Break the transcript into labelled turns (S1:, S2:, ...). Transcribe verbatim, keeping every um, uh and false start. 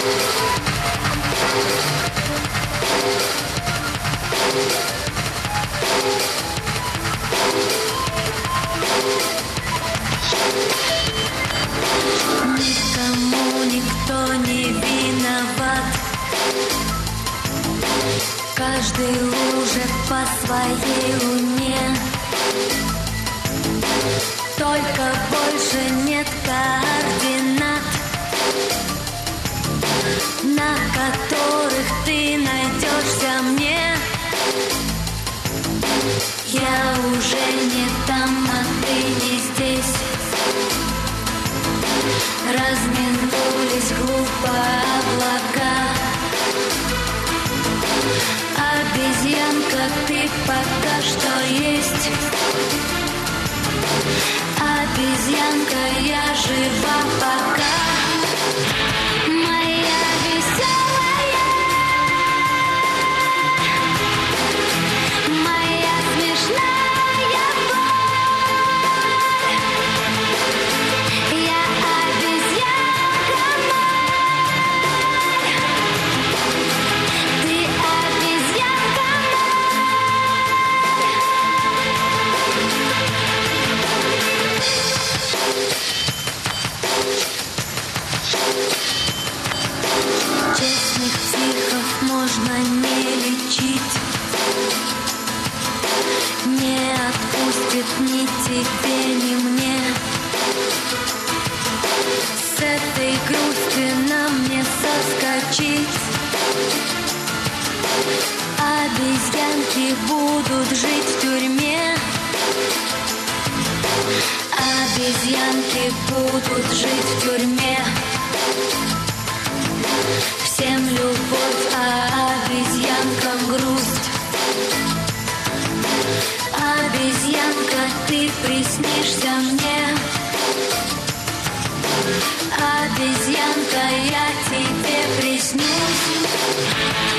S1: Никому никто не виноват. Каждый лужет по своей луне. Только больше нет координат, на которых ты найдешься мне. Я уже не там, а ты не здесь. Разминулись глупо облака. Обезьянка, ты пока что есть. Обезьянка, я жива пока. Моя веселая, моя смешная боль. Я обезьянка моль. Ты обезьянка Честных психов можно не лечить. Не отпустит ни тебе, ни мне. С этой грусти нам не соскочить. Обезьянки будут жить в тюрьме. Обезьянки будут жить в тюрьме. Всем любовь, а обезьянкам грусть. Обезьянка, ты приснишься мне. Обезьянка, я тебе приснюсь.